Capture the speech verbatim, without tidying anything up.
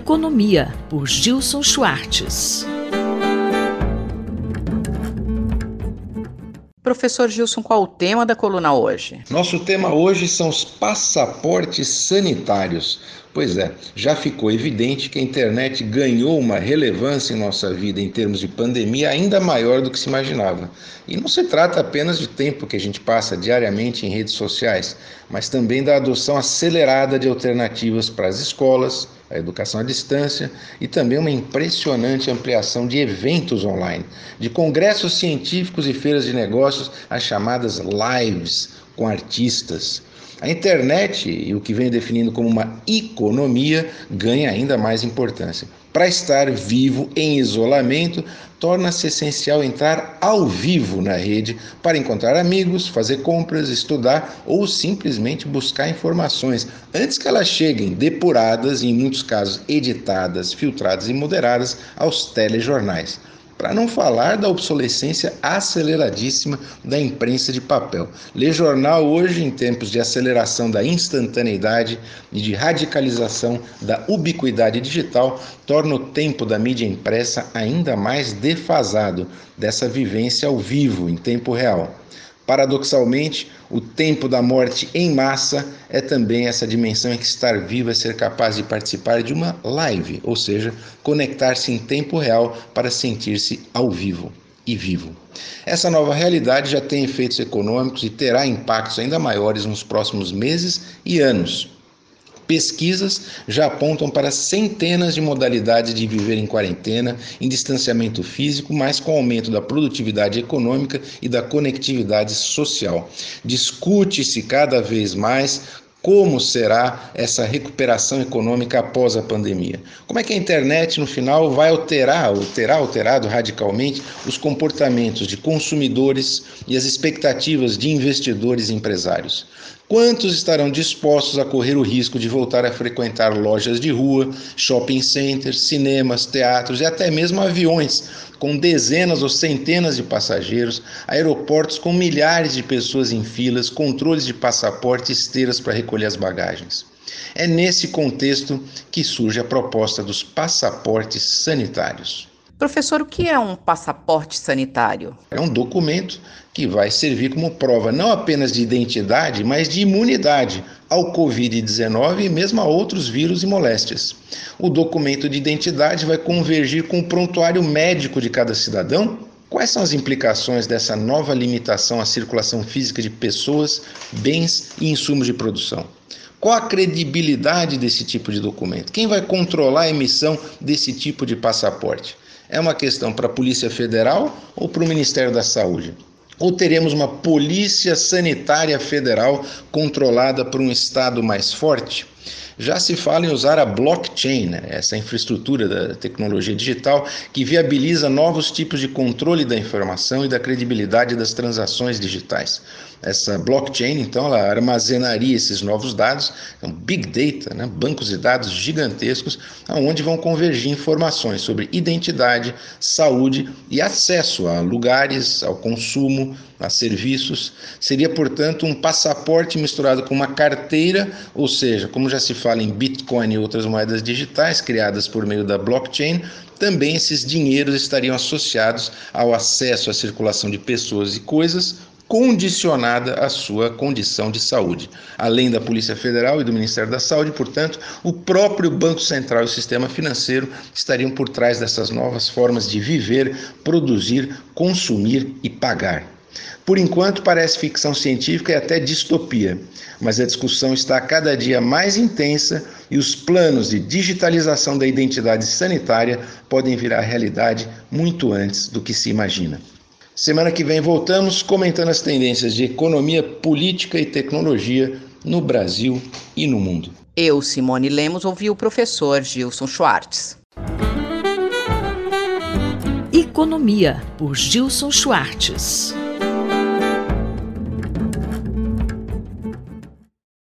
Economia, por Gilson Schwartz. Professor Gilson, qual o tema da coluna hoje? Nosso tema hoje são os passaportes sanitários. Pois é, já ficou evidente que a internet ganhou uma relevância em nossa vida em termos de pandemia ainda maior do que se imaginava. E não se trata apenas de tempo que a gente passa diariamente em redes sociais, mas também da adoção acelerada de alternativas para as escolas, a educação à distância e também uma impressionante ampliação de eventos online, de congressos científicos e feiras de negócios, as chamadas lives com artistas. A internet e o que vem definindo como uma economia ganha ainda mais importância. Para estar vivo em isolamento, torna-se essencial entrar ao vivo na rede para encontrar amigos, fazer compras, estudar ou simplesmente buscar informações antes que elas cheguem depuradas e, em muitos casos, editadas, filtradas e moderadas aos telejornais. Para não falar da obsolescência aceleradíssima da imprensa de papel. Ler jornal hoje, em tempos de aceleração da instantaneidade e de radicalização da ubiquidade digital, torna o tempo da mídia impressa ainda mais defasado dessa vivência ao vivo, em tempo real. Paradoxalmente, o tempo da morte em massa é também essa dimensão em que estar vivo é ser capaz de participar de uma live, ou seja, conectar-se em tempo real para sentir-se ao vivo e vivo. Essa nova realidade já tem efeitos econômicos e terá impactos ainda maiores nos próximos meses e anos. Pesquisas já apontam para centenas de modalidades de viver em quarentena, em distanciamento físico, mas com aumento da produtividade econômica e da conectividade social. Discute-se cada vez mais como será essa recuperação econômica após a pandemia. Como é que a internet, no final, vai alterar, ou terá alterado radicalmente os comportamentos de consumidores e as expectativas de investidores e empresários? Quantos estarão dispostos a correr o risco de voltar a frequentar lojas de rua, shopping centers, cinemas, teatros e até mesmo aviões, com dezenas ou centenas de passageiros, aeroportos com milhares de pessoas em filas, controles de passaporte e esteiras para recolher as bagagens? É nesse contexto que surge a proposta dos passaportes sanitários. Professor, o que é um passaporte sanitário? É um documento que vai servir como prova não apenas de identidade, mas de imunidade ao covid dezenove e mesmo a outros vírus e moléstias. O documento de identidade vai convergir com o prontuário médico de cada cidadão. Quais são as implicações dessa nova limitação à circulação física de pessoas, bens e insumos de produção? Qual a credibilidade desse tipo de documento? Quem vai controlar a emissão desse tipo de passaporte? É uma questão para a Polícia Federal ou para o Ministério da Saúde? Ou teremos uma Polícia Sanitária Federal controlada por um Estado mais forte? Já se fala em usar a blockchain, né? Essa infraestrutura da tecnologia digital que viabiliza novos tipos de controle da informação e da credibilidade das transações digitais. Essa blockchain, então, ela armazenaria esses novos dados, é um big data, né? Bancos de dados gigantescos, onde vão convergir informações sobre identidade, saúde e acesso a lugares, ao consumo, a serviços. Seria, portanto, um passaporte misturado com uma carteira, ou seja, como já se fala em Bitcoin e outras moedas digitais criadas por meio da blockchain, também esses dinheiros estariam associados ao acesso à circulação de pessoas e coisas, condicionada à sua condição de saúde. Além da Polícia Federal e do Ministério da Saúde, portanto, o próprio Banco Central e o sistema financeiro estariam por trás dessas novas formas de viver, produzir, consumir e pagar. Por enquanto, parece ficção científica e até distopia, mas a discussão está cada dia mais intensa e os planos de digitalização da identidade sanitária podem virar realidade muito antes do que se imagina. Semana que vem voltamos comentando as tendências de economia, política e tecnologia no Brasil e no mundo. Eu, Simone Lemos, ouvi o professor Gilson Schwartz. Economia, por Gilson Schwartz.